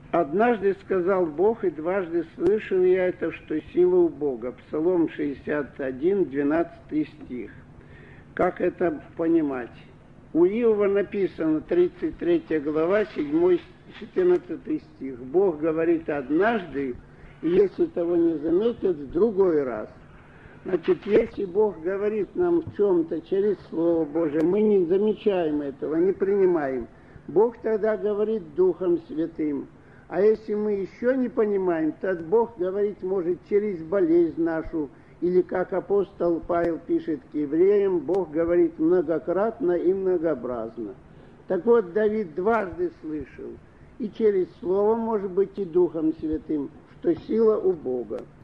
Однажды сказал Бог, и дважды слышал я это, что сила у Бога. Псалом 61, 12 стих. Как это понимать? У Иова написано, 33 глава, 7, 14 стих. Бог говорит однажды, и если того не заметят, в другой раз. Значит, если Бог говорит нам в чем-то через Слово Божие, мы не замечаем этого, не принимаем. Бог тогда говорит Духом Святым. А если мы еще не понимаем, то Бог говорить может через болезнь нашу, или, как апостол Павел пишет к евреям, Бог говорит многократно и многообразно. Так вот, Давид дважды слышал, и через Слово, может быть, и Духом Святым, что сила у Бога.